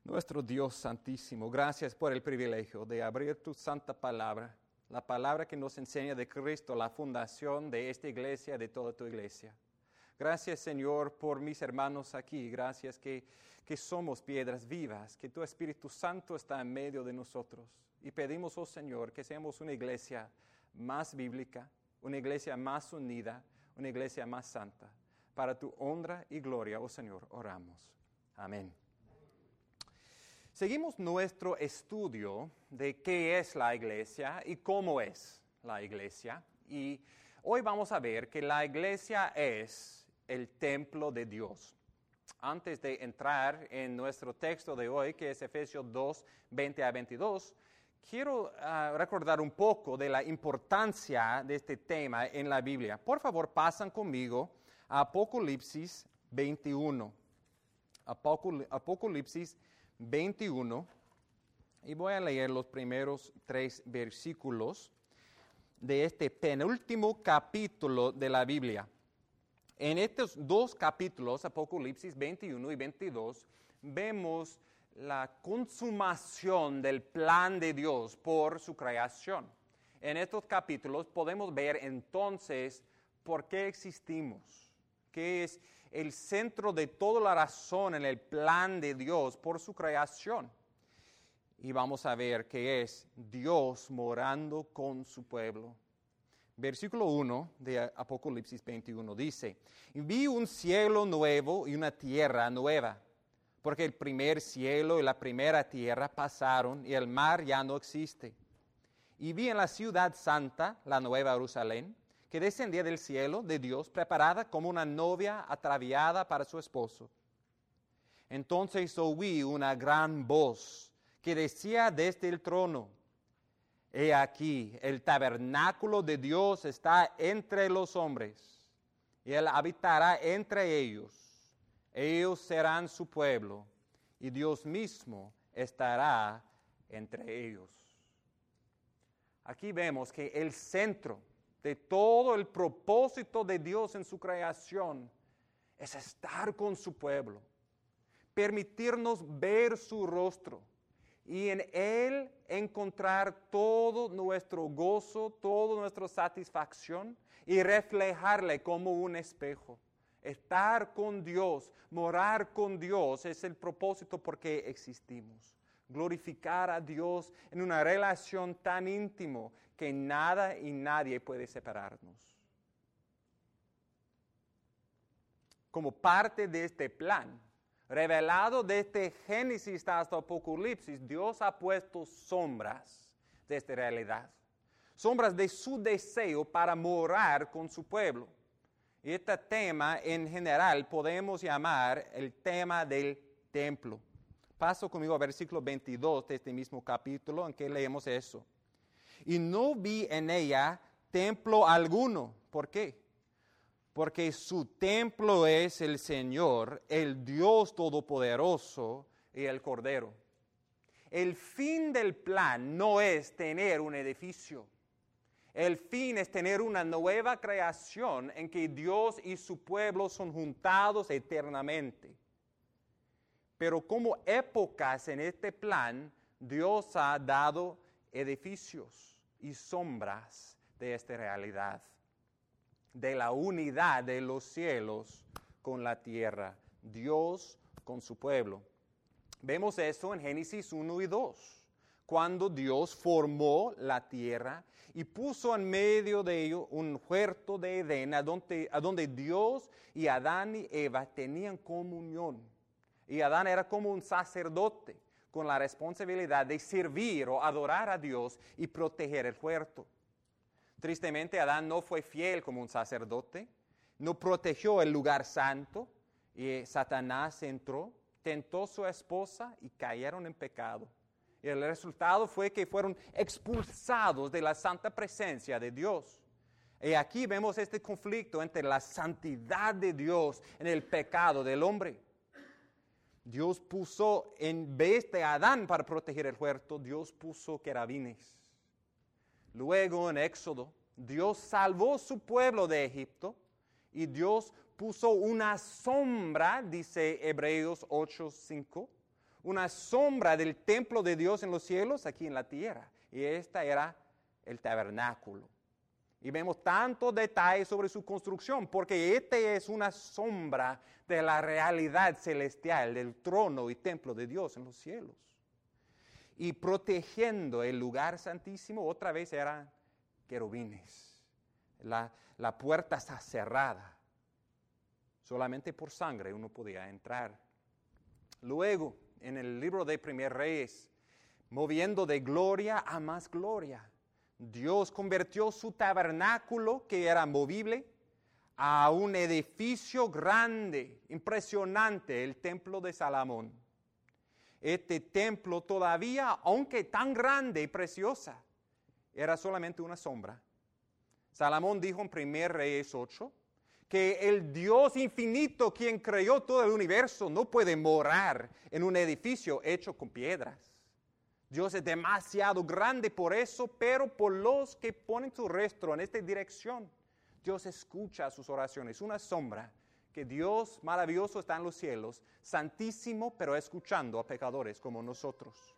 Nuestro Dios Santísimo, gracias por el privilegio de abrir tu santa palabra, la palabra que nos enseña de Cristo, la fundación de esta iglesia, de toda tu iglesia. Gracias, Señor, por mis hermanos aquí. Gracias que somos piedras vivas, que tu Espíritu Santo está en medio de nosotros. Y pedimos, oh Señor, que seamos una iglesia más bíblica, una iglesia más unida, una iglesia más santa. Para tu honra y gloria, oh Señor, oramos. Amén. Seguimos nuestro estudio de qué es la iglesia y cómo es la iglesia. Y hoy vamos a ver que la iglesia es el templo de Dios. Antes de entrar en nuestro texto de hoy, que es Efesios 2, 20 a 22, quiero recordar un poco de la importancia de este tema en la Biblia. Por favor, pasan conmigo a Apocalipsis 21. Apocalipsis 21, y voy a leer los primeros 3 versículos de este penúltimo capítulo de la Biblia. En estos 2 capítulos, Apocalipsis 21 y 22, vemos la consumación del plan de Dios por su creación. En estos capítulos podemos ver entonces por qué existimos, que es el centro de toda la razón en el plan de Dios por su creación. Y vamos a ver que es Dios morando con su pueblo. Versículo 1 de Apocalipsis 21 dice: vi un cielo nuevo y una tierra nueva, porque el primer cielo y la primera tierra pasaron y el mar ya no existe. Y vi en la ciudad santa, la nueva Jerusalén, que descendía del cielo de Dios, preparada como una novia ataviada para su esposo. Entonces oí una gran voz que decía desde el trono: he aquí, el tabernáculo de Dios está entre los hombres, y Él habitará entre ellos. Ellos serán su pueblo, y Dios mismo estará entre ellos. Aquí vemos que el centro de todo el propósito de Dios en su creación es estar con su pueblo, permitirnos ver su rostro y en Él encontrar todo nuestro gozo, toda nuestra satisfacción y reflejarle como un espejo. Estar con Dios, morar con Dios es el propósito por qué existimos. Glorificar a Dios en una relación tan íntimo que nada y nadie puede separarnos. Como parte de este plan, revelado desde Génesis hasta Apocalipsis, Dios ha puesto sombras de esta realidad. Sombras de su deseo para morar con su pueblo. Y este tema en general podemos llamar el tema del templo. Paso conmigo a versículo 22 de este mismo capítulo en que leemos eso. Y no vi en ella templo alguno. ¿Por qué? Porque su templo es el Señor, el Dios Todopoderoso y el Cordero. El fin del plan no es tener un edificio. El fin es tener una nueva creación en que Dios y su pueblo son juntados eternamente. Pero como épocas en este plan, Dios ha dado edificios y sombras de esta realidad, de la unidad de los cielos con la tierra, Dios con su pueblo. Vemos eso en Génesis 1 y 2, cuando Dios formó la tierra y puso en medio de ello un huerto de Edén, a donde Dios y Adán y Eva tenían comunión. Y Adán era como un sacerdote con la responsabilidad de servir o adorar a Dios y proteger el huerto. Tristemente, Adán no fue fiel como un sacerdote, no protegió el lugar santo y Satanás entró, tentó a su esposa y cayeron en pecado. Y el resultado fue que fueron expulsados de la santa presencia de Dios. Y aquí vemos este conflicto entre la santidad de Dios y el pecado del hombre. Dios puso, en vez de Adán para proteger el huerto, Dios puso querubines. Luego en Éxodo, Dios salvó su pueblo de Egipto y Dios puso una sombra, dice Hebreos 8:5, una sombra del templo de Dios en los cielos, aquí en la tierra. Y esta era el tabernáculo. Y vemos tantos detalles sobre su construcción, porque este es una sombra de la realidad celestial, del trono y templo de Dios en los cielos. Y protegiendo el lugar santísimo, otra vez eran querubines. La puerta está cerrada. Solamente por sangre uno podía entrar. Luego, en el libro de Primer Reyes, moviendo de gloria a más gloria, Dios convirtió su tabernáculo, que era movible, a un edificio grande, impresionante, el templo de Salomón. Este templo todavía, aunque tan grande y preciosa, era solamente una sombra. Salomón dijo en 1 Reyes 8 que el Dios infinito, quien creó todo el universo, no puede morar en un edificio hecho con piedras. Dios es demasiado grande por eso, pero por los que ponen su rostro en esta dirección, Dios escucha sus oraciones. Una sombra que Dios maravilloso está en los cielos, santísimo, pero escuchando a pecadores como nosotros.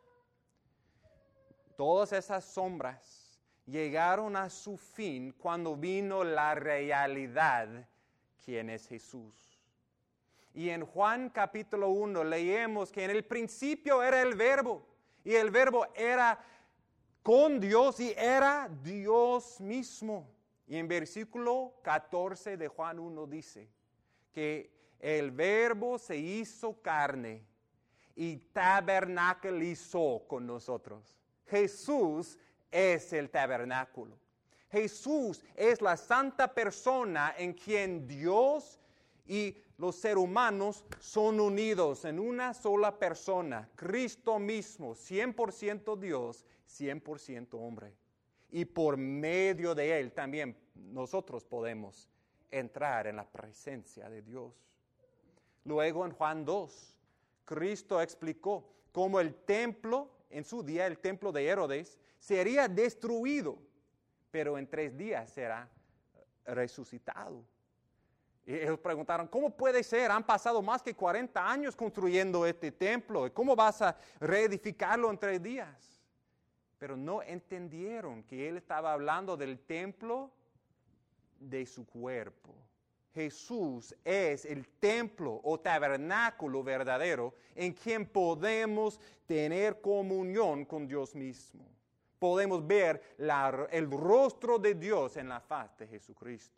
Todas esas sombras llegaron a su fin cuando vino la realidad, quien es Jesús. Y en Juan capítulo 1 leemos que en el principio era el Verbo, y el Verbo era con Dios y era Dios mismo. Y en versículo 14 de Juan 1 dice que el Verbo se hizo carne y tabernaculizó con nosotros. Jesús es el tabernáculo. Jesús es la santa persona en quien Dios y los seres humanos son unidos en una sola persona, Cristo mismo, 100% Dios, 100% hombre. Y por medio de Él también nosotros podemos entrar en la presencia de Dios. Luego en Juan 2, Cristo explicó cómo el templo, en su día el templo de Herodes, sería destruido, pero en 3 días será resucitado. Y ellos preguntaron, ¿cómo puede ser? Han pasado más que 40 años construyendo este templo. ¿Cómo vas a reedificarlo en 3 días? Pero no entendieron que Él estaba hablando del templo de su cuerpo. Jesús es el templo o tabernáculo verdadero en quien podemos tener comunión con Dios mismo. Podemos ver el rostro de Dios en la faz de Jesucristo.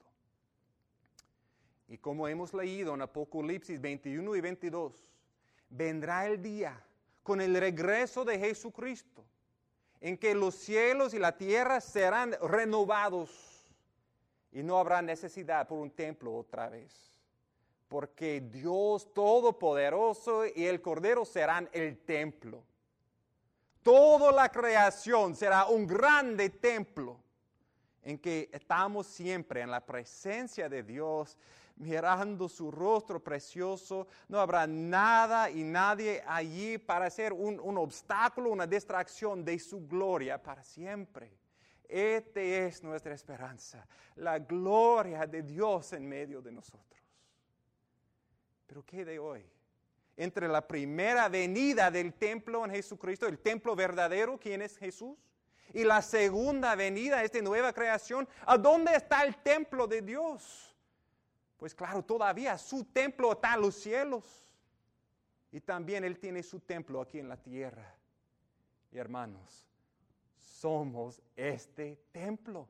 Y como hemos leído en Apocalipsis 21 y 22, vendrá el día con el regreso de Jesucristo, en que los cielos y la tierra serán renovados y no habrá necesidad por un templo otra vez, porque Dios Todopoderoso y el Cordero serán el templo. Toda la creación será un grande templo en que estamos siempre en la presencia de Dios, mirando su rostro precioso. No habrá nada y nadie allí para ser un obstáculo, una distracción de su gloria para siempre. Esta es nuestra esperanza, la gloria de Dios en medio de nosotros. Pero ¿qué de hoy? Entre la primera venida del templo en Jesucristo, el templo verdadero, ¿quién es Jesús? Y la segunda venida, esta nueva creación, ¿a dónde está el templo de Dios? Pues claro, todavía su templo está en los cielos. Y también Él tiene su templo aquí en la tierra. Y hermanos, somos este templo.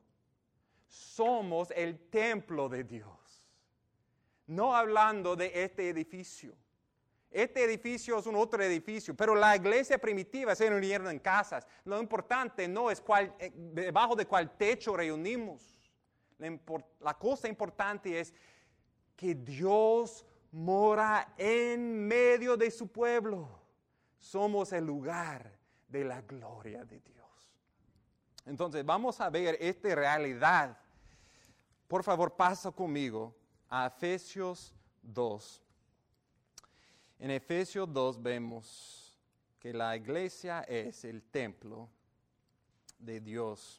Somos el templo de Dios. No hablando de este edificio. Este edificio es un otro edificio, pero la iglesia primitiva se reunieron en casas. Lo importante no es debajo de cuál techo reunimos. La cosa importante es que Dios mora en medio de su pueblo. Somos el lugar de la gloria de Dios. Entonces, vamos a ver esta realidad. Por favor, pasa conmigo a Efesios 2. En Efesios 2 vemos que la iglesia es el templo de Dios.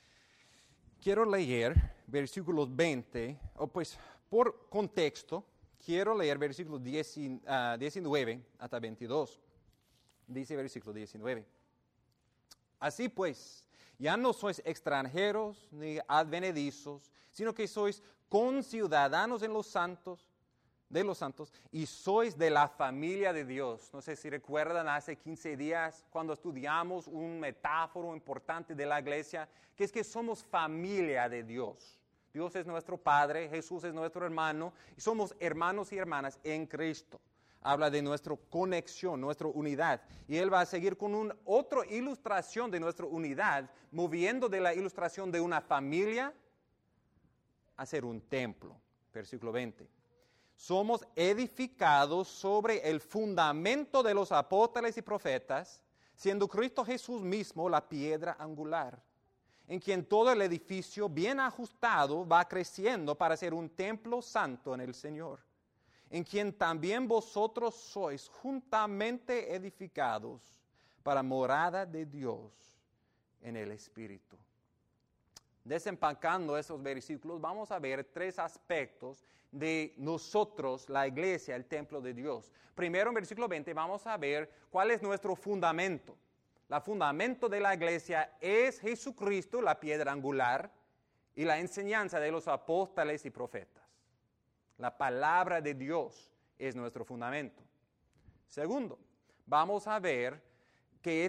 Quiero leer versículos 20, pues por contexto, quiero leer versículos 19 hasta 22. Dice versículo 19. Así pues, ya no sois extranjeros ni advenedizos, sino que sois conciudadanos de los santos, y sois de la familia de Dios. No sé si recuerdan hace 15 días cuando estudiamos un metáforo importante de la iglesia, que es que somos familia de Dios. Dios es nuestro Padre, Jesús es nuestro hermano, y somos hermanos y hermanas en Cristo. Habla de nuestra conexión, nuestra unidad. Y él va a seguir con otra ilustración de nuestra unidad, moviendo de la ilustración de una familia a ser un templo. Versículo 20. Somos edificados sobre el fundamento de los apóstoles y profetas, siendo Cristo Jesús mismo la piedra angular, en quien todo el edificio bien ajustado va creciendo para ser un templo santo en el Señor, en quien también vosotros sois juntamente edificados para morada de Dios en el Espíritu. Desempacando esos versículos, vamos a ver 3 aspectos de nosotros, la iglesia, el templo de Dios. Primero, en versículo 20, vamos a ver cuál es nuestro fundamento. El fundamento de la iglesia es Jesucristo, la piedra angular, y la enseñanza de los apóstoles y profetas. La palabra de Dios es nuestro fundamento. Segundo, vamos a ver que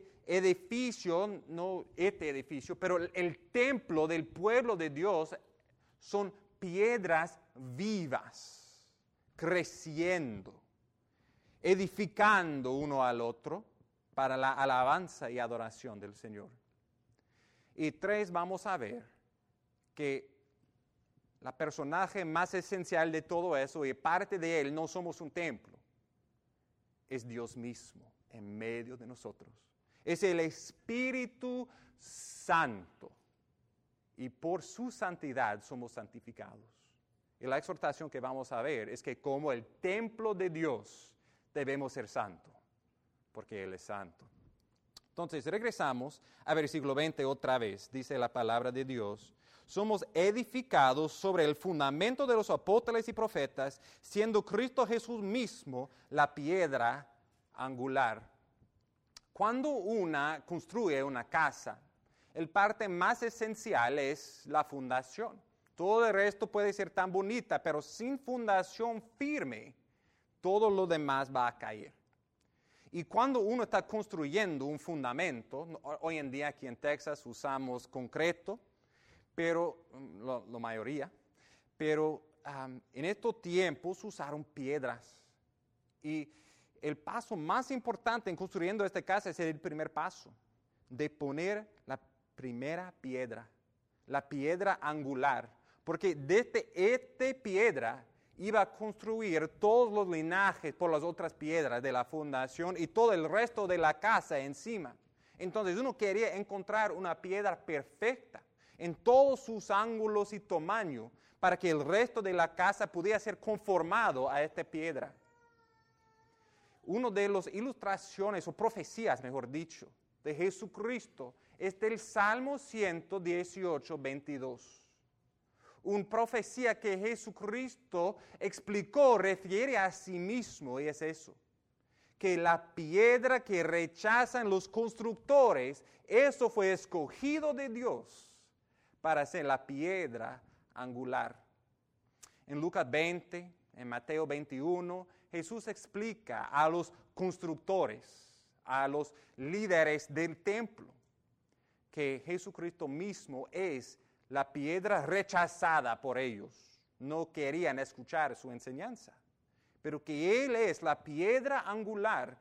pero el templo del pueblo de Dios son piedras vivas, creciendo, edificando uno al otro para la alabanza y adoración del Señor. Y 3, vamos a ver que la personaje más esencial de todo eso, y parte de él, no somos un templo, es Dios mismo en medio de nosotros. Es el Espíritu Santo. Y por su santidad somos santificados. Y la exhortación que vamos a ver es que como el templo de Dios debemos ser santos, porque Él es santo. Entonces regresamos a versículo 20 otra vez. Dice la palabra de Dios. Somos edificados sobre el fundamento de los apóstoles y profetas, siendo Cristo Jesús mismo la piedra angular. Cuando una construye una casa, el parte más esencial es la fundación. Todo el resto puede ser tan bonita, pero sin fundación firme, todo lo demás va a caer. Y cuando uno está construyendo un fundamento, hoy en día aquí en Texas usamos concreto, pero la mayoría, pero en estos tiempos usaron piedras. Y el paso más importante en construyendo esta casa es el primer paso, de poner la primera piedra, la piedra angular, porque desde esta piedra iba a construir todos los linajes por las otras piedras de la fundación y todo el resto de la casa encima. Entonces uno quería encontrar una piedra perfecta en todos sus ángulos y tamaño para que el resto de la casa pudiera ser conformado a esta piedra. Una de las ilustraciones o profecías, mejor dicho, de Jesucristo es del Salmo 118, 22. Una profecía que Jesucristo explicó, refiere a sí mismo, y es eso. Que la piedra que rechazan los constructores, eso fue escogido de Dios para ser la piedra angular. En Lucas 20, en Mateo 21, Jesús explica a los constructores, a los líderes del templo, que Jesucristo mismo es la piedra rechazada por ellos. No querían escuchar su enseñanza, pero que Él es la piedra angular,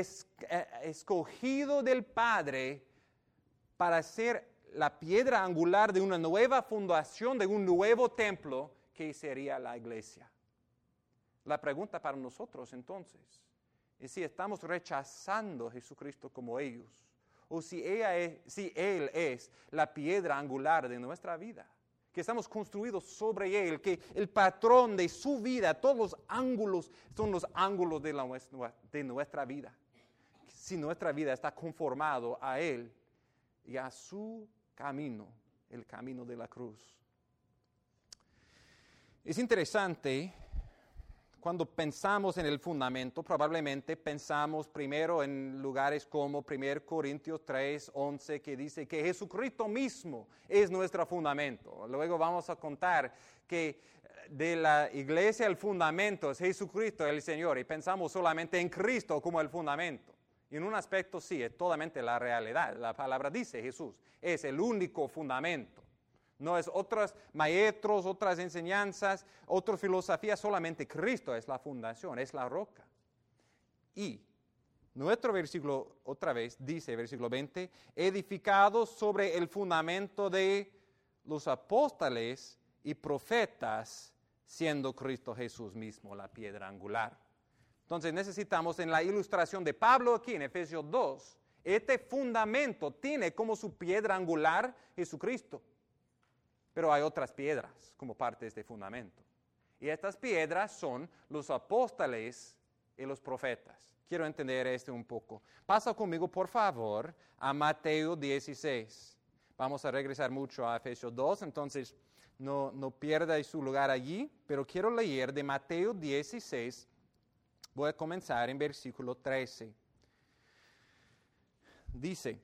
escogido del Padre para ser la piedra angular de una nueva fundación, de un nuevo templo que sería la iglesia. La pregunta para nosotros entonces es si estamos rechazando a Jesucristo como ellos, o si Él es la piedra angular de nuestra vida, que estamos construidos sobre Él, que el patrón de su vida, todos los ángulos son los ángulos de nuestra vida. Si nuestra vida está conformado a Él y a su camino, el camino de la cruz. Es interesante cuando pensamos en el fundamento, probablemente pensamos primero en lugares como 1 Corintios 3:11, que dice que Jesucristo mismo es nuestro fundamento. Luego vamos a contar que de la iglesia el fundamento es Jesucristo el Señor, y pensamos solamente en Cristo como el fundamento. Y en un aspecto sí, es totalmente la realidad. La palabra dice Jesús, es el único fundamento. No es otros maestros, otras enseñanzas, otras filosofías, solamente Cristo es la fundación, es la roca. Y nuestro versículo, otra vez, dice, versículo 20, edificado sobre el fundamento de los apóstoles y profetas, siendo Cristo Jesús mismo la piedra angular. Entonces necesitamos en la ilustración de Pablo aquí en Efesios 2, este fundamento tiene como su piedra angular Jesucristo. Pero hay otras piedras como parte de este fundamento. Y estas piedras son los apóstoles y los profetas. Quiero entender esto un poco. Pasa conmigo, por favor, a Mateo 16. Vamos a regresar mucho a Efesios 2, entonces no pierda su lugar allí, pero quiero leer de Mateo 16. Voy a comenzar en versículo 13. Dice: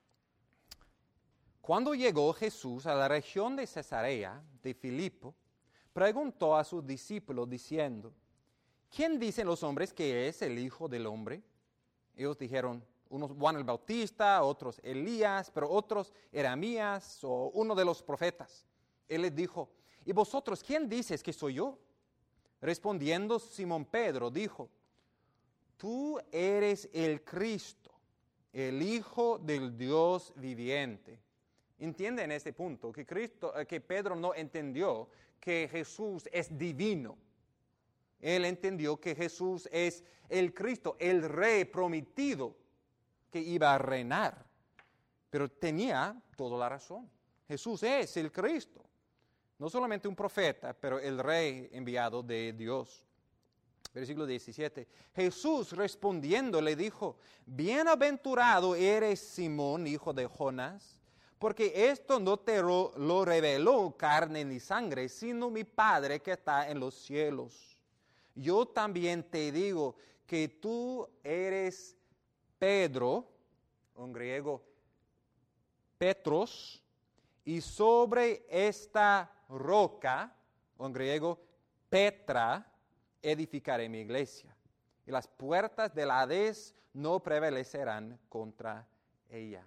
Cuando llegó Jesús a la región de Cesarea de Filipo, preguntó a sus discípulos diciendo: ¿Quién dicen los hombres que es el Hijo del Hombre? Ellos dijeron, unos Juan el Bautista, otros Elías, pero otros Jeremías o uno de los profetas. Él les dijo: ¿y vosotros quién dices que soy yo? Respondiendo Simón Pedro dijo: Tú eres el Cristo, el Hijo del Dios viviente. Entiende en este punto que Pedro no entendió que Jesús es divino. Él entendió que Jesús es el Cristo, el Rey prometido que iba a reinar. Pero tenía toda la razón. Jesús es el Cristo. No solamente un profeta, pero el Rey enviado de Dios. Versículo 17. Jesús respondiendo le dijo: Bienaventurado eres Simón, hijo de Jonás, porque esto no te lo reveló carne ni sangre, sino mi Padre que está en los cielos. Yo también te digo que tú eres Pedro, en griego Petros, y sobre esta roca, en griego Petra, edificaré mi iglesia, y las puertas del Hades no prevalecerán contra ella.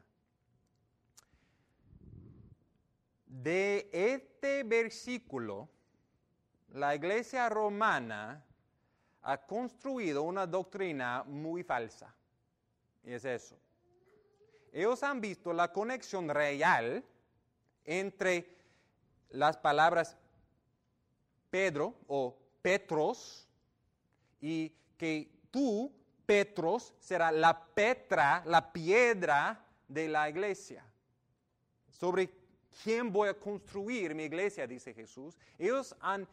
De este versículo, la iglesia romana ha construido una doctrina muy falsa. Y es eso. Ellos han visto la conexión real entre las palabras Pedro o Petros y que tú, Petros, será la Petra, la piedra de la iglesia. Sobre quién voy a construir mi iglesia, dice Jesús. Ellos han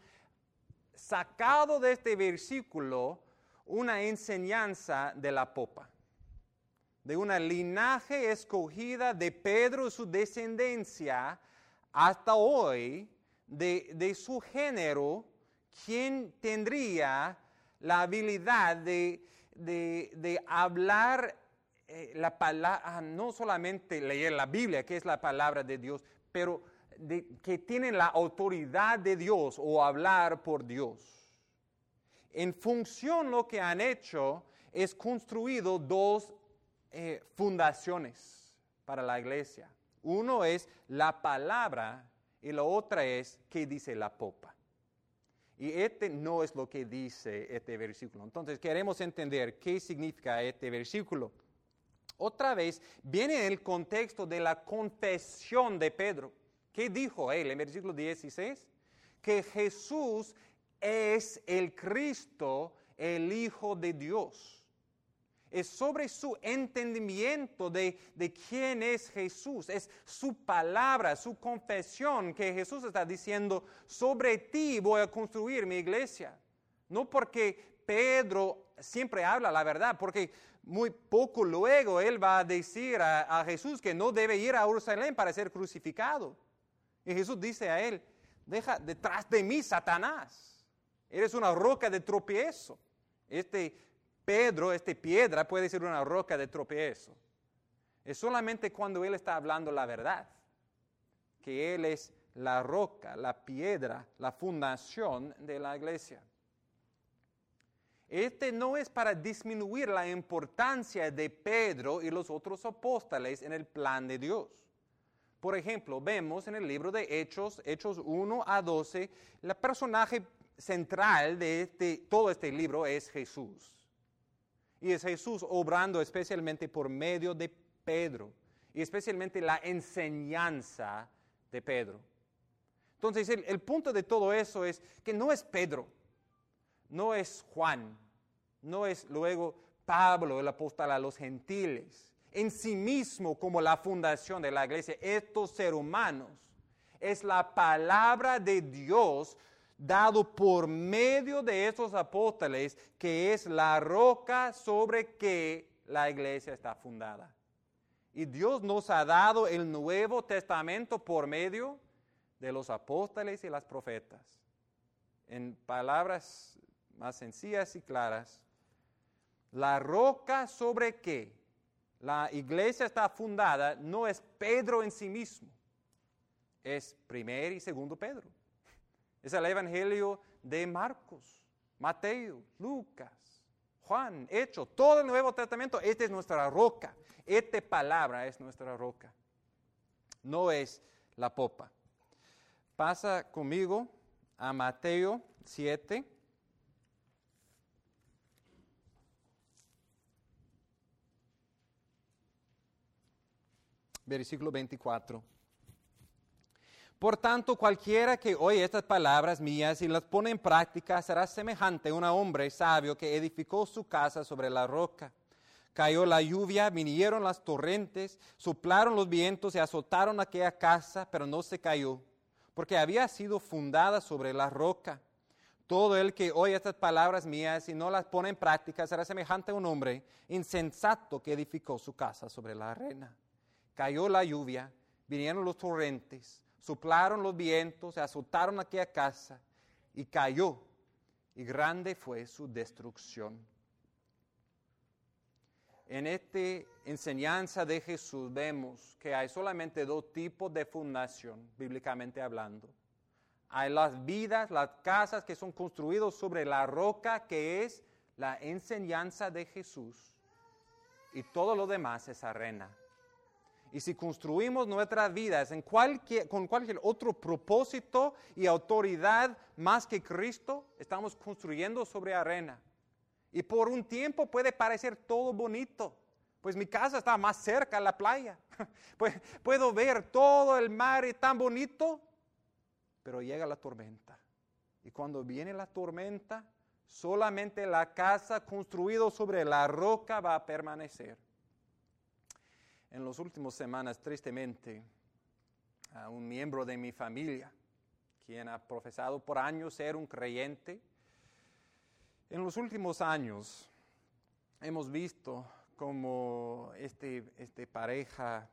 sacado de este versículo una enseñanza de la popa, de una linaje escogida de Pedro y su descendencia hasta hoy, de su género, quien tendría la habilidad de hablar la palabra, no solamente leer la Biblia, que es la palabra de Dios, pero que tienen la autoridad de Dios o hablar por Dios. En función lo que han hecho es construido dos fundaciones para la iglesia. Uno es la palabra y la otra es qué dice la popa. Y este no es lo que dice este versículo. Entonces queremos entender qué significa este versículo. Otra vez viene en el contexto de la confesión de Pedro. ¿Qué dijo él en versículo 16? Que Jesús es el Cristo, el Hijo de Dios. Es sobre su entendimiento de quién es Jesús. Es su palabra, su confesión que Jesús está diciendo: sobre ti voy a construir mi iglesia. No porque Pedro siempre habla la verdad, porque muy poco luego él va a decir a Jesús que no debe ir a Jerusalén para ser crucificado. Y Jesús dice a él: deja detrás de mí, Satanás. Eres una roca de tropiezo. Pedro, esta piedra puede ser una roca de tropiezo. Es solamente cuando Él está hablando la verdad, que Él es la roca, la piedra, la fundación de la iglesia. No es para disminuir la importancia de Pedro y los otros apóstoles en el plan de Dios. Por ejemplo, vemos en el libro de Hechos 1 a 12, el personaje central de todo este libro es Jesús. Y es Jesús obrando especialmente por medio de Pedro, y especialmente la enseñanza de Pedro. Entonces, el punto de todo eso es que no es Pedro, no es Juan, no es luego Pablo, el apóstol a los gentiles, en sí mismo como la fundación de la iglesia. Estos seres humanos es la palabra de Dios dado por medio de estos apóstoles, que es la roca sobre que la iglesia está fundada. Y Dios nos ha dado el Nuevo Testamento por medio de los apóstoles y las profetas. En palabras más sencillas y claras, la roca sobre que la iglesia está fundada no es Pedro en sí mismo, es primero y segundo Pedro. Es el Evangelio de Marcos, Mateo, Lucas, Juan, Hechos, todo el Nuevo Testamento. Esta es nuestra roca. Esta palabra es nuestra roca. No es la popa. Pasa conmigo a Mateo 7. Versículo 24. Por tanto, cualquiera que oye estas palabras mías y las pone en práctica será semejante a un hombre sabio que edificó su casa sobre la roca. Cayó la lluvia, vinieron las torrentes, soplaron los vientos y azotaron aquella casa, pero no se cayó, porque había sido fundada sobre la roca. Todo el que oye estas palabras mías y no las pone en práctica será semejante a un hombre insensato que edificó su casa sobre la arena. Cayó la lluvia, vinieron los torrentes, soplaron los vientos, azotaron aquella casa y cayó, y grande fue su destrucción. En esta enseñanza de Jesús vemos que hay solamente dos tipos de fundación, bíblicamente hablando. Hay las vidas, las casas que son construidas sobre la roca, que es la enseñanza de Jesús, y todo lo demás es arena. Y si construimos nuestras vidas con cualquier otro propósito y autoridad más que Cristo, estamos construyendo sobre arena. Y por un tiempo puede parecer todo bonito, pues mi casa está más cerca a la playa. Puedo ver todo el mar y tan bonito, pero llega la tormenta. Y cuando viene la tormenta, solamente la casa construida sobre la roca va a permanecer. En las últimas semanas, tristemente, un miembro de mi familia, quien ha profesado por años ser un creyente, en los últimos años hemos visto como este pareja,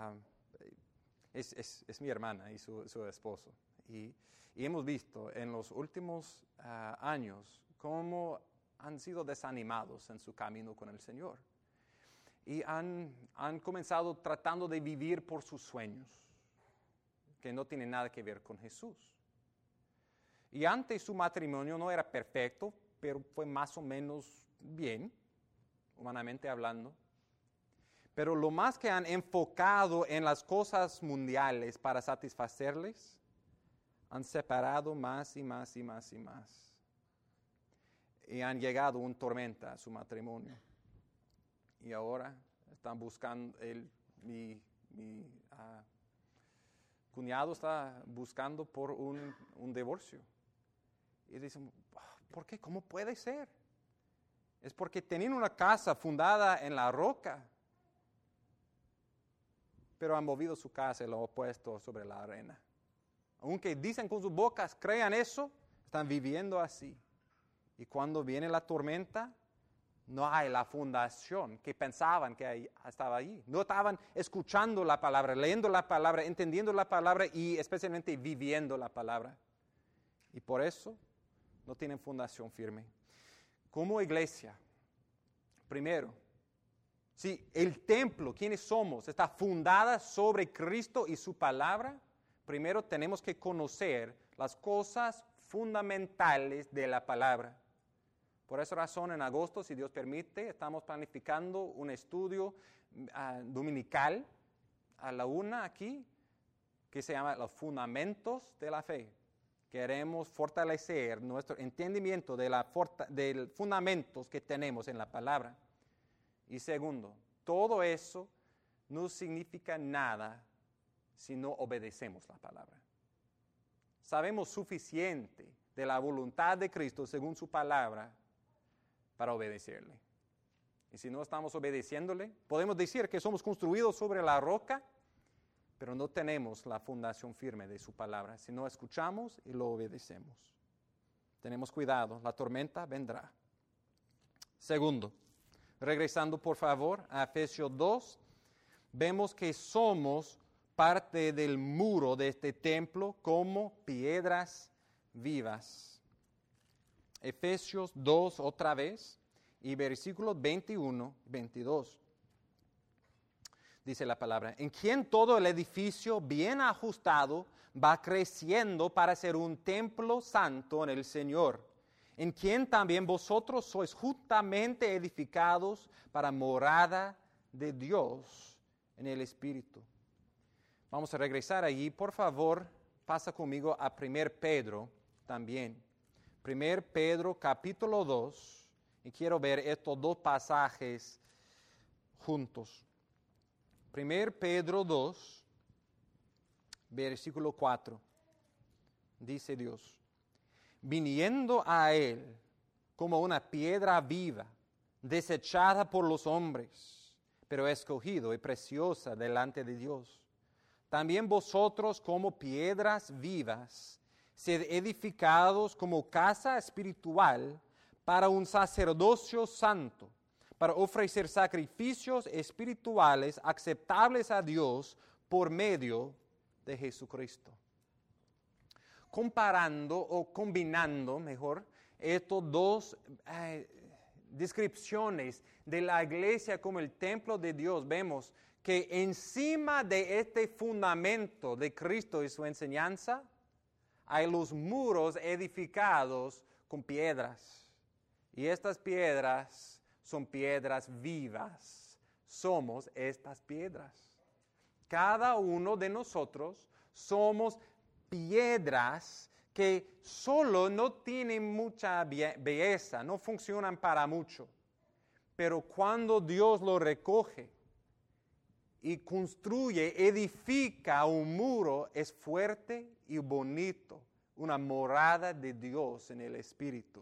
es mi hermana y su esposo, y hemos visto en los últimos años cómo han sido desanimados en su camino con el Señor. Y han comenzado tratando de vivir por sus sueños, que no tienen nada que ver con Jesús. Y antes su matrimonio no era perfecto, pero fue más o menos bien, humanamente hablando. Pero lo más que han enfocado en las cosas mundiales para satisfacerles, han separado más y más y más y más. Y han llegado a una tormenta a su matrimonio. Y ahora están buscando, mi cuñado está buscando por un divorcio. Y dicen, ¿por qué? ¿Cómo puede ser? Es porque tenían una casa fundada en la roca, pero han movido su casa y lo han puesto sobre la arena. Aunque dicen con sus bocas, crean eso, están viviendo así. Y cuando viene la tormenta, no hay la fundación que pensaban que estaba allí. No estaban escuchando la palabra, leyendo la palabra, entendiendo la palabra y especialmente viviendo la palabra. Y por eso no tienen fundación firme. Como iglesia, primero, si el templo, quienes somos, está fundada sobre Cristo y su palabra, primero tenemos que conocer las cosas fundamentales de la palabra. Por esa razón, en agosto, si Dios permite, estamos planificando un estudio dominical a la 1 aquí, que se llama Los Fundamentos de la Fe. Queremos fortalecer nuestro entendimiento de los fundamentos que tenemos en la palabra. Y segundo, todo eso no significa nada si no obedecemos la palabra. Sabemos suficiente de la voluntad de Cristo según su palabra para obedecerle. Y si no estamos obedeciéndole, podemos decir que somos construidos sobre la roca, pero no tenemos la fundación firme de su palabra. Si no escuchamos y lo obedecemos. Tenemos cuidado, la tormenta vendrá. Segundo, regresando por favor a Efesios 2, vemos que somos parte del muro de este templo como piedras vivas. Efesios 2 otra vez y versículos 21, 22. Dice la palabra, en quien todo el edificio bien ajustado va creciendo para ser un templo santo en el Señor, en quien también vosotros sois juntamente edificados para morada de Dios en el Espíritu. Vamos a regresar allí, por favor, pasa conmigo a 1 Pedro también. 1 Pedro capítulo 2, y quiero ver estos dos pasajes juntos. 1 Pedro 2, versículo 4, dice Dios, viniendo a Él como una piedra viva, desechada por los hombres, pero escogido y preciosa delante de Dios. También vosotros como piedras vivas, sed edificados como casa espiritual para un sacerdocio santo, para ofrecer sacrificios espirituales aceptables a Dios por medio de Jesucristo. Comparando o combinando, mejor, estos dos descripciones de la iglesia como el templo de Dios, vemos que encima de este fundamento de Cristo y su enseñanza, hay los muros edificados con piedras. Y estas piedras son piedras vivas. Somos estas piedras. Cada uno de nosotros somos piedras que solo no tienen mucha belleza, no funcionan para mucho. Pero cuando Dios lo recoge y construye, edifica un muro, es fuerte y bonito, una morada de Dios en el Espíritu.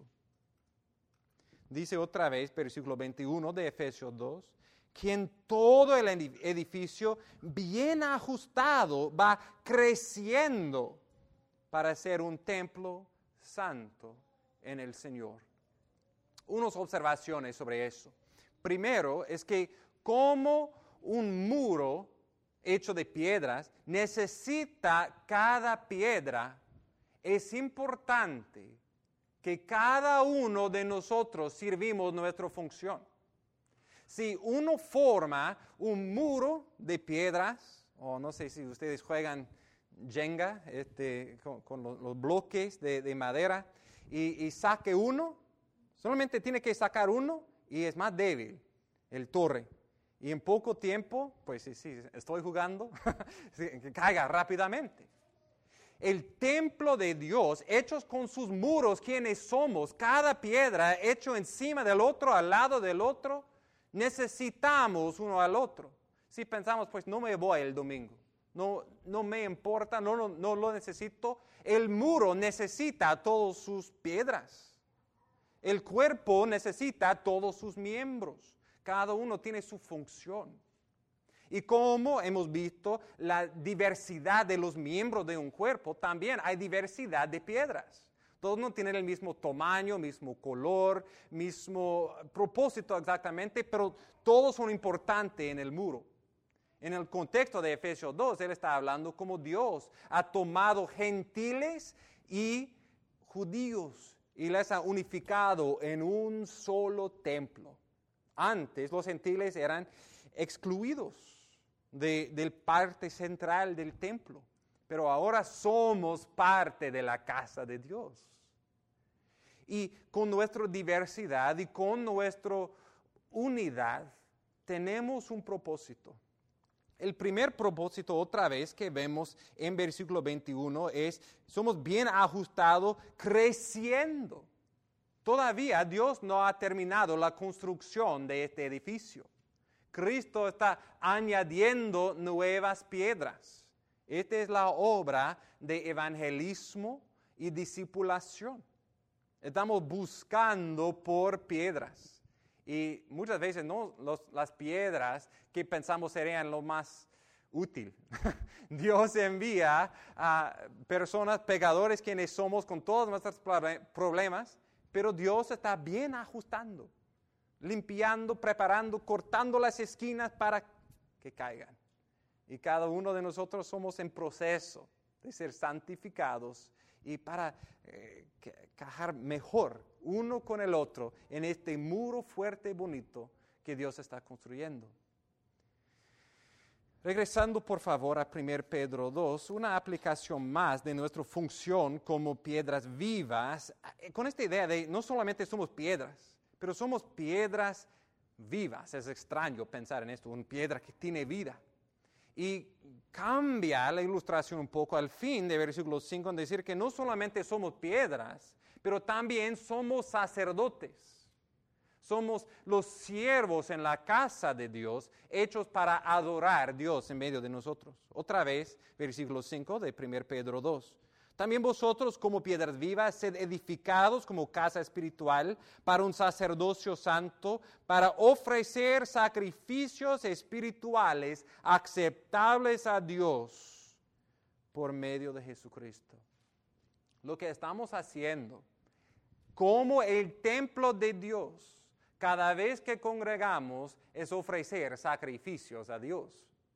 Dice otra vez, versículo 21 de Efesios 2, que en todo el edificio bien ajustado va creciendo para ser un templo santo en el Señor. Unas observaciones sobre eso. Primero es que como un muro hecho de piedras necesita cada piedra, es importante que cada uno de nosotros sirvimos nuestra función. Si uno forma un muro de piedras, o no sé si ustedes juegan Jenga con los bloques de madera, y saque uno, solamente tiene que sacar uno y es más débil el torre. Y en poco tiempo, pues sí, estoy jugando, que caiga rápidamente. El templo de Dios, hechos con sus muros, quienes somos, cada piedra hecho encima del otro, al lado del otro, necesitamos uno al otro. Si pensamos, pues no me voy el domingo, no me importa, no lo necesito, el muro necesita todas sus piedras. El cuerpo necesita todos sus miembros. Cada uno tiene su función. Y como hemos visto la diversidad de los miembros de un cuerpo, también hay diversidad de piedras. Todos no tienen el mismo tamaño, mismo color, mismo propósito exactamente, pero todos son importantes en el muro. En el contexto de Efesios 2, él está hablando como Dios ha tomado gentiles y judíos y les ha unificado en un solo templo. Antes los gentiles eran excluidos del parte central del templo, pero ahora somos parte de la casa de Dios. Y con nuestra diversidad y con nuestra unidad tenemos un propósito. El primer propósito, otra vez, que vemos en versículo 21 es, somos bien ajustados, creciendo. Todavía Dios no ha terminado la construcción de este edificio. Cristo está añadiendo nuevas piedras. Esta es la obra de evangelismo y discipulación. Estamos buscando por piedras. Y muchas veces no las piedras que pensamos serían lo más útil. Dios envía a personas, pecadores, quienes somos con todos nuestros problemas, pero Dios está bien ajustando, limpiando, preparando, cortando las esquinas para que caigan. Y cada uno de nosotros somos en proceso de ser santificados y para cajar mejor uno con el otro en este muro fuerte y bonito que Dios está construyendo. Regresando por favor a 1 Pedro 2, una aplicación más de nuestra función como piedras vivas, con esta idea de no solamente somos piedras, pero somos piedras vivas. Es extraño pensar en esto, una piedra que tiene vida. Y cambia la ilustración un poco al fin de versículo 5 en decir que no solamente somos piedras, pero también somos sacerdotes. Somos los siervos en la casa de Dios, hechos para adorar a Dios en medio de nosotros. Otra vez, versículo 5 de 1 Pedro 2. También vosotros, como piedras vivas, sed edificados como casa espiritual para un sacerdocio santo, para ofrecer sacrificios espirituales aceptables a Dios por medio de Jesucristo. Lo que estamos haciendo, como el templo de Dios, cada vez que congregamos, es ofrecer sacrificios a Dios.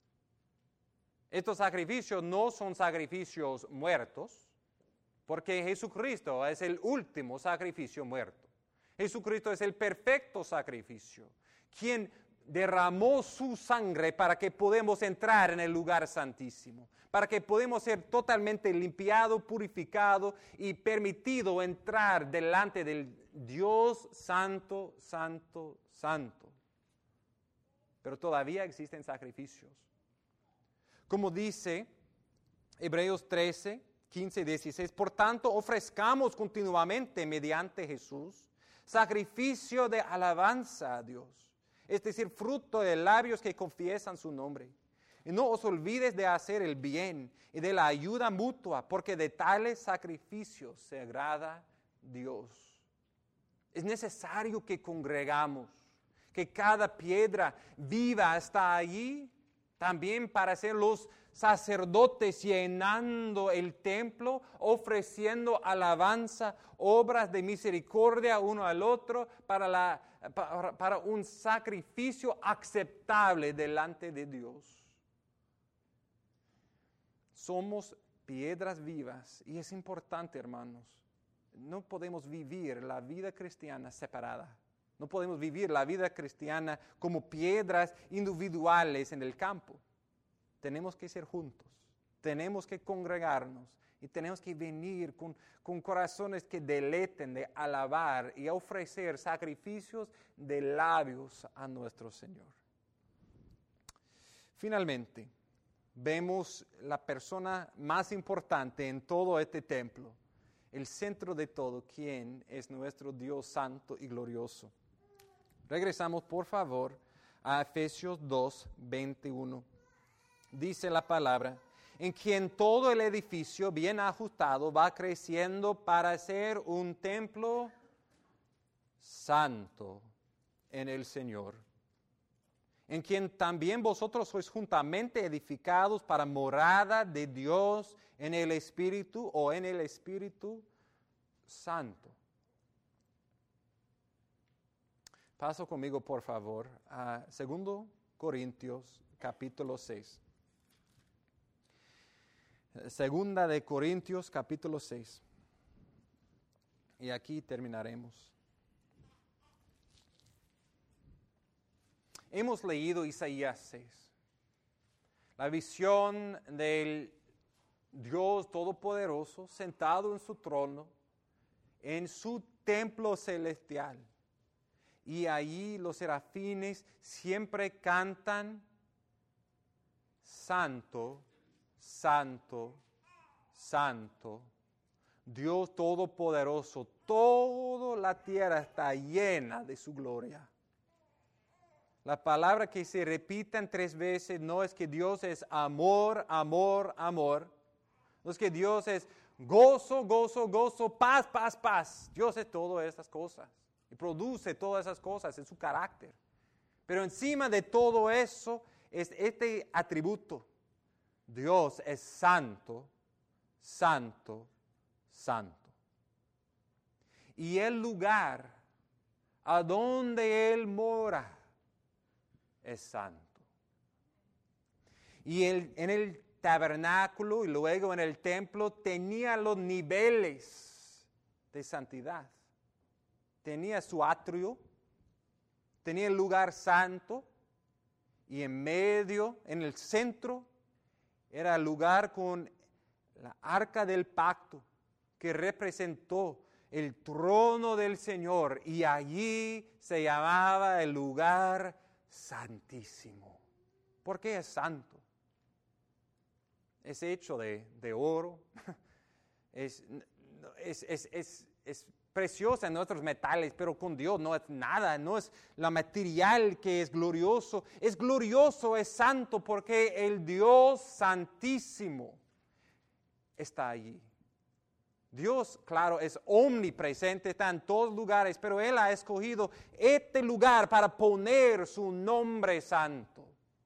Estos sacrificios no son sacrificios muertos, porque Jesucristo es el último sacrificio muerto. Jesucristo es el perfecto sacrificio, quien derramó su sangre para que podamos entrar en el lugar santísimo, para que podamos ser totalmente limpiados, purificados y permitido entrar delante del Dios santo, santo, santo. Pero todavía existen sacrificios. Como dice Hebreos 13, 15 y 16, por tanto ofrezcamos continuamente mediante Jesús sacrificio de alabanza a Dios, es decir, fruto de labios que confiesan su nombre. Y no os olvides de hacer el bien y de la ayuda mutua, porque de tales sacrificios se agrada Dios. Es necesario que congregamos, que cada piedra viva está allí, también para ser los sacerdotes llenando el templo, ofreciendo alabanza, obras de misericordia uno al otro, para un sacrificio aceptable delante de Dios. Somos piedras vivas y es importante, hermanos. No podemos vivir la vida cristiana separada. No podemos vivir la vida cristiana como piedras individuales en el campo. Tenemos que ser juntos, tenemos que congregarnos y tenemos que venir con corazones que deleiten de alabar y ofrecer sacrificios de labios a nuestro Señor. Finalmente, vemos la persona más importante en todo este templo, el centro de todo, quien es nuestro Dios santo y glorioso. Regresamos, por favor, a Efesios 2, 21. Dice la palabra, en quien todo el edificio bien ajustado va creciendo para ser un templo santo en el Señor, en quien también vosotros sois juntamente edificados para morada de Dios en el Espíritu o en el Espíritu Santo. Paso conmigo, por favor, a 2 Corintios capítulo 6. Segunda de Corintios capítulo 6. Y aquí terminaremos. Hemos leído Isaías 6. La visión del Dios Todopoderoso sentado en su trono, en su templo celestial. Y allí los serafines siempre cantan, Santo, Santo, Santo, Dios Todopoderoso. Toda la tierra está llena de su gloria. La palabra que se repiten 3 veces no es que Dios es amor, amor, amor. No es que Dios es gozo, gozo, gozo, paz, paz, paz. Dios es todas esas cosas y produce todas esas cosas en su carácter. Pero encima de todo eso es este atributo. Dios es santo, santo, santo. Y el lugar a donde Él mora es santo. Y en el tabernáculo y luego en el templo tenía los niveles de santidad. Tenía su atrio, tenía el lugar santo y en medio, en el centro, era el lugar con la arca del pacto que representó el trono del Señor y allí se llamaba el lugar santísimo. ¿Por qué es santo? Es hecho de oro, es preciosa en otros metales, pero con Dios no es nada, no es la material que es glorioso, es santo porque el Dios santísimo está allí. Dios, claro, es omnipresente, está en todos lugares, pero Él ha escogido este lugar para poner su nombre santo.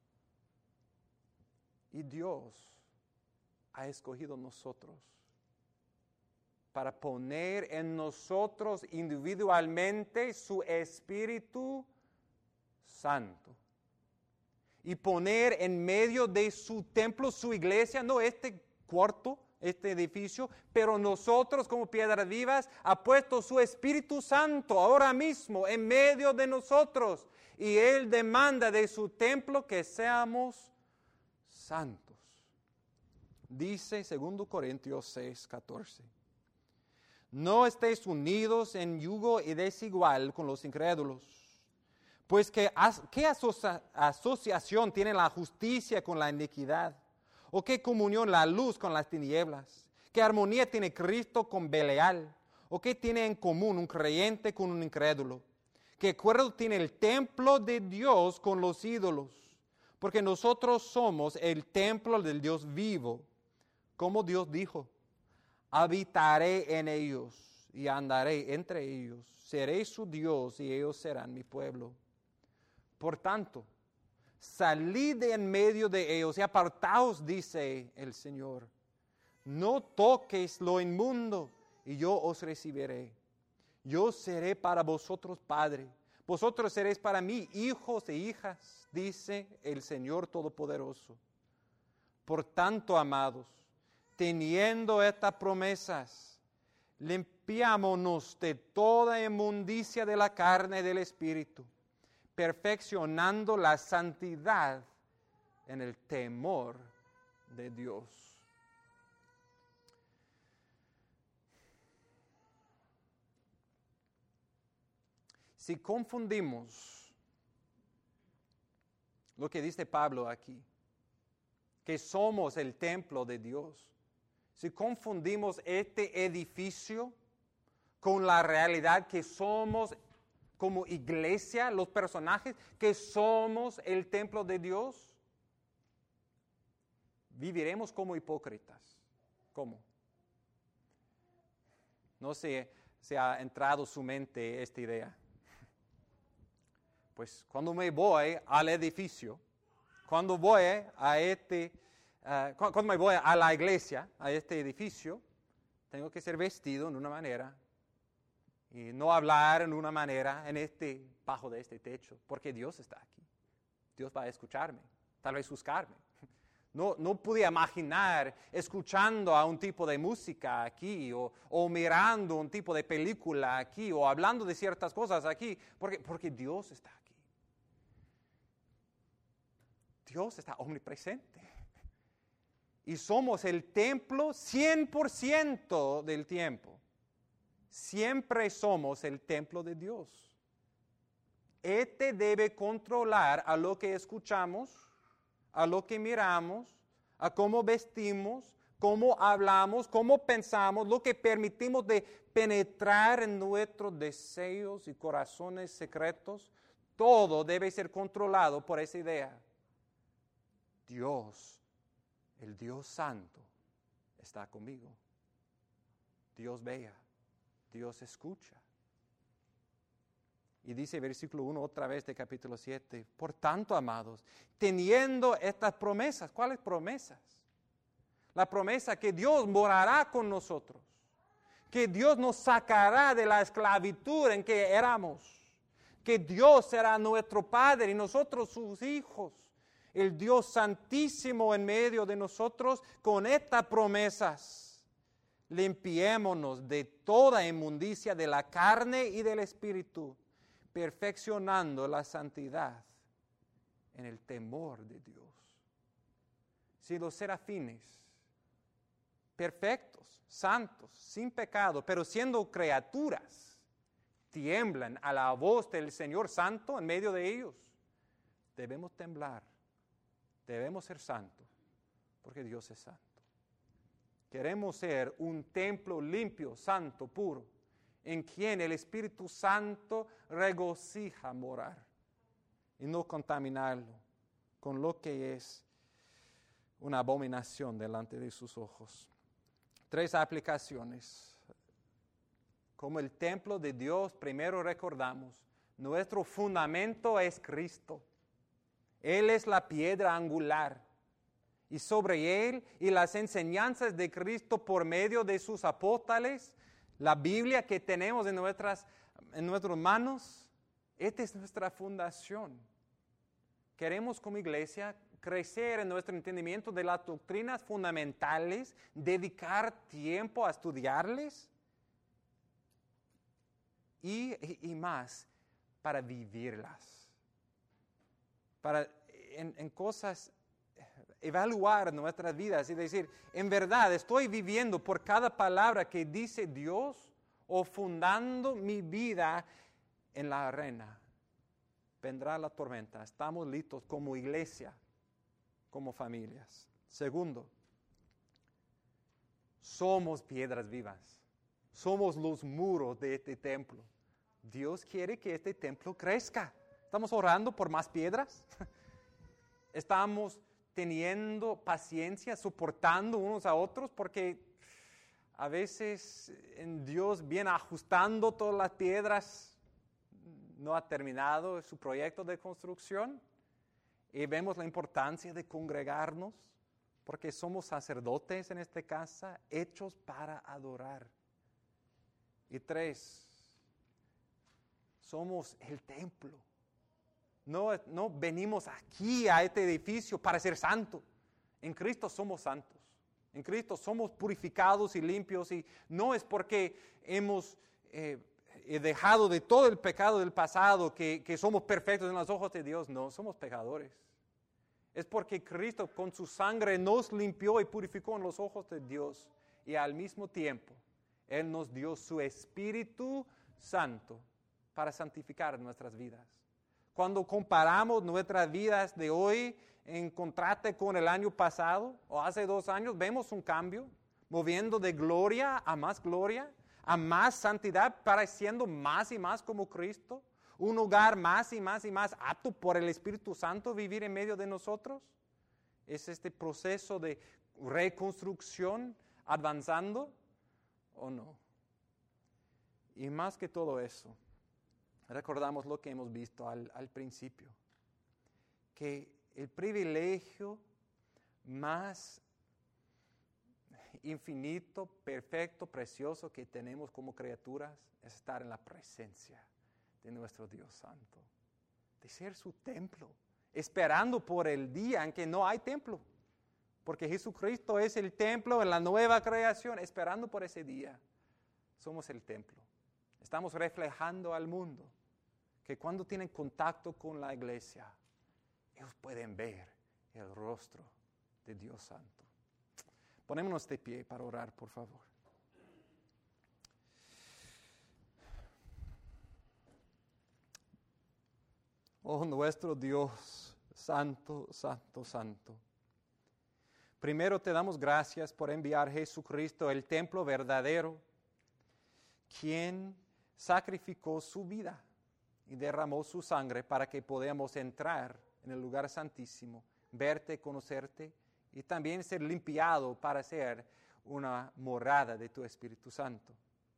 Y Dios ha escogido nosotros para poner en nosotros individualmente su Espíritu Santo. Y poner en medio de su templo, su iglesia, no este cuarto, este edificio, pero nosotros como piedras vivas ha puesto su Espíritu Santo ahora mismo en medio de nosotros. Y Él demanda de su templo que seamos santos. Dice 2 Corintios 6, 14. No estéis unidos en yugo y desigual con los incrédulos. Pues ¿qué asociación tiene la justicia con la iniquidad? ¿O qué comunión la luz con las tinieblas? ¿Qué armonía tiene Cristo con Belial? ¿O qué tiene en común un creyente con un incrédulo? ¿Qué acuerdo tiene el templo de Dios con los ídolos? Porque nosotros somos el templo del Dios vivo. Como Dios dijo, habitaré en ellos y andaré entre ellos. Seré su Dios y ellos serán mi pueblo. Por tanto, salid de en medio de ellos y apartaos, dice el Señor. No toquéis lo inmundo y yo os recibiré. Yo seré para vosotros padre. Vosotros seréis para mí hijos e hijas, dice el Señor Todopoderoso. Por tanto, amados, teniendo estas promesas, limpiámonos de toda inmundicia de la carne y del espíritu, perfeccionando la santidad en el temor de Dios. Si confundimos lo que dice Pablo aquí, que somos el templo de Dios, si confundimos este edificio con la realidad que somos como iglesia, los personajes, que somos el templo de Dios, viviremos como hipócritas. ¿Cómo? No sé si ha entrado a su mente esta idea. Pues cuando me voy al edificio, cuando voy cuando me voy a la iglesia, a este edificio, tengo que ser vestido en una manera y no hablar en una manera bajo de este techo, porque Dios está aquí. Dios va a escucharme, tal vez juzgarme. No pude imaginar escuchando a un tipo de música aquí o mirando un tipo de película aquí o hablando de ciertas cosas aquí, porque Dios está aquí. Dios está omnipresente. Y somos el templo 100% del tiempo. Siempre somos el templo de Dios. Este debe controlar a lo que escuchamos, a lo que miramos, a cómo vestimos, cómo hablamos, cómo pensamos, lo que permitimos de penetrar en nuestros deseos y corazones secretos. Todo debe ser controlado por esa idea. Dios, el Dios Santo, está conmigo. Dios vea, Dios escucha. Y dice versículo 1 otra vez de capítulo 7, por tanto, amados, teniendo estas promesas, ¿cuáles promesas? La promesa que Dios morará con nosotros, que Dios nos sacará de la esclavitud en que éramos, que Dios será nuestro Padre y nosotros sus hijos, el Dios santísimo en medio de nosotros. Con estas promesas, limpiémonos de toda inmundicia de la carne y del espíritu, perfeccionando la santidad en el temor de Dios. Si los serafines, perfectos, santos, sin pecado, pero siendo criaturas, tiemblan a la voz del Señor Santo en medio de ellos, debemos temblar, debemos ser santos, porque Dios es santo. Queremos ser un templo limpio, santo, puro, en quien el Espíritu Santo regocija morar y no contaminarlo con lo que es una abominación delante de sus ojos. 3 aplicaciones. Como el templo de Dios, primero recordamos, nuestro fundamento es Cristo. Él es la piedra angular. Y sobre Él y las enseñanzas de Cristo por medio de sus apóstoles, la Biblia que tenemos en nuestras manos, esta es nuestra fundación. Queremos como iglesia crecer en nuestro entendimiento de las doctrinas fundamentales, dedicar tiempo a estudiarles y más para vivirlas. Para en cosas, evaluar nuestras vidas y decir, en verdad estoy viviendo por cada palabra que dice Dios o fundando mi vida en la arena. Vendrá la tormenta, estamos listos como iglesia, como familias. Segundo, somos piedras vivas, somos los muros de este templo. Dios quiere que este templo crezca. ¿Estamos orando por más piedras? ¿Estamos teniendo paciencia, soportando unos a otros? Porque a veces en Dios viene ajustando todas las piedras, no ha terminado su proyecto de construcción. Y vemos la importancia de congregarnos, porque somos sacerdotes en esta casa, hechos para adorar. Y 3, somos el templo. No venimos aquí a este edificio para ser santos. En Cristo somos santos. En Cristo somos purificados y limpios. Y no es porque hemos dejado de todo el pecado del pasado que somos perfectos en los ojos de Dios. No, somos pecadores. Es porque Cristo con su sangre nos limpió y purificó en los ojos de Dios. Y al mismo tiempo, Él nos dio su Espíritu Santo para santificar nuestras vidas. Cuando comparamos nuestras vidas de hoy en contraste con el año pasado o hace 2 años, vemos un cambio, moviendo de gloria, a más santidad, pareciendo más y más como Cristo, un hogar más y más y más apto por el Espíritu Santo vivir en medio de nosotros. ¿Es este proceso de reconstrucción avanzando o no? Y más que todo eso, recordamos lo que hemos visto al principio, que el privilegio más infinito, perfecto, precioso que tenemos como criaturas es estar en la presencia de nuestro Dios Santo, de ser su templo, esperando por el día en que no hay templo, Porque Jesucristo es el templo en la nueva creación, esperando por ese día. Somos el templo. Estamos reflejando al mundo que cuando tienen contacto con la iglesia, ellos pueden ver el rostro de Dios Santo. Ponémonos de pie para orar, por favor. Oh nuestro Dios, santo, santo, santo. Primero te damos gracias por enviar a Jesucristo, el templo verdadero, quien sacrificó su vida y derramó su sangre para que podamos entrar en el lugar santísimo, verte, conocerte y también ser limpiado para ser una morada de tu Espíritu Santo.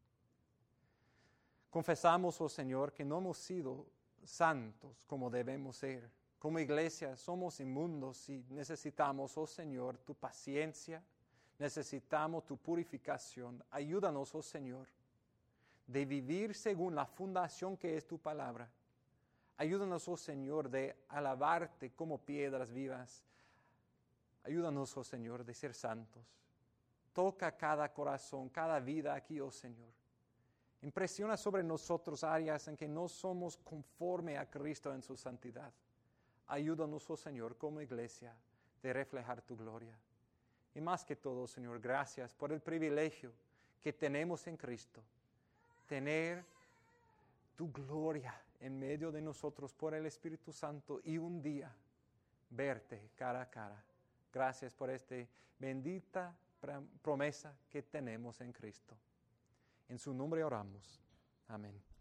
Confesamos, oh Señor, que no hemos sido santos como debemos ser. Como iglesia somos inmundos y necesitamos, oh Señor, tu paciencia, necesitamos tu purificación. Ayúdanos, oh Señor, de vivir según la fundación que es tu palabra. Ayúdanos, oh Señor, de alabarte como piedras vivas. Ayúdanos, oh Señor, de ser santos. Toca cada corazón, cada vida aquí, oh Señor. Impresiona sobre nosotros áreas en que no somos conforme a Cristo en su santidad. Ayúdanos, oh Señor, como iglesia, de reflejar tu gloria. Y más que todo, Señor, gracias por el privilegio que tenemos en Cristo. Tener tu gloria en medio de nosotros por el Espíritu Santo y un día verte cara a cara. Gracias por esta bendita promesa que tenemos en Cristo. En su nombre oramos. Amén.